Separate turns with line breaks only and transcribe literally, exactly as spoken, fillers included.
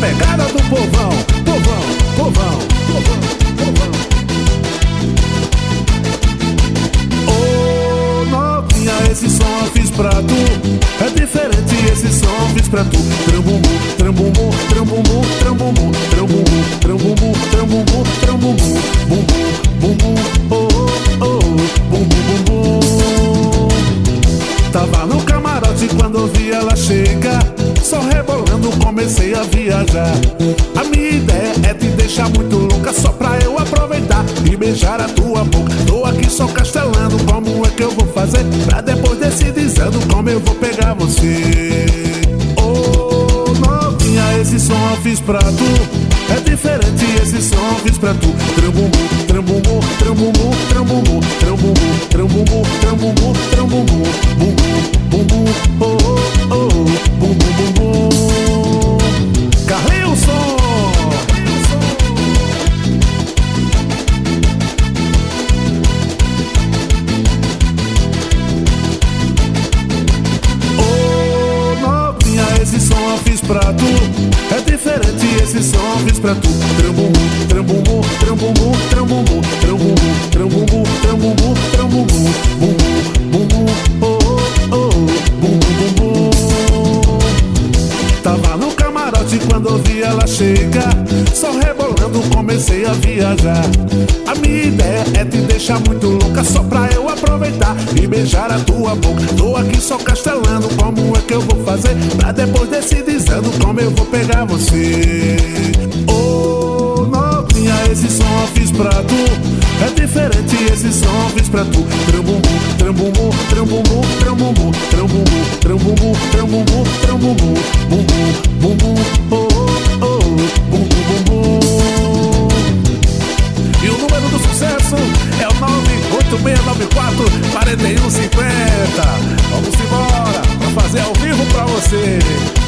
pegada do povão, povão, povão, povão, povão. Ô novinha, esse som eu fiz pra tu. É diferente esse som eu fiz pra tu. Trambumbu, trambumbu, trambumbu, trambumbu, trambumbu, trambumbu, trambumbu, trambumbu, bumbu, bumbu, oh, oh, oh, bumbu, bumbu. Tava no camarote quando eu vi ela chegar, só rebolando comecei a viajar. A minha ideia é te deixar muito louca, só pra eu aproveitar e beijar a tua boca. Tô aqui só castelando como é que eu vou fazer, pra depois decidizando como eu vou pegar você. Ô oh, novinha, esse som eu fiz pra tu. É diferente esse som eu fiz pra tu. Trambumbu, trambumbu, trambumbu, trambumbu, trambumbu, trambumbu, trambumbu, trambumbu, bumbu, bumbu, oh, oh, oh, bumbu, bumbu. Carlilson! Oh, novinha, esse som eu fiz pra tu. É diferente esse som eu fiz pra tu. Trambumbu, trambumbu, trambumbu, trambumbu, trambumbu, trambumbu, trambumbu, trambumbu, bumbu, bumbu, oh, oh, oh, bumbu, bumbu. Tava no camarote quando eu vi ela chegar, só rebolando comecei a viajar. A minha ideia é te deixar muito louca, só pra eu aproveitar e beijar a tua boca. Tô aqui só castelando como é que eu vou fazer, pra depois decidizando como eu vou pegar você. Ô oh, novinha, esse som eu fiz pra tu. É diferente esse som eu fiz pra tu. Trambumbu, trambumbu, trambumbu, trambumbu, trambumbu, trambumbu, trambumbu, trambumbu, bumbu, bumbu, oh, oh, oh, bumbu, bumbu. E o número do sucesso é o nove oito seis nove quatro, quatro um cinco zero. Vamos embora pra fazer ao vivo pra você.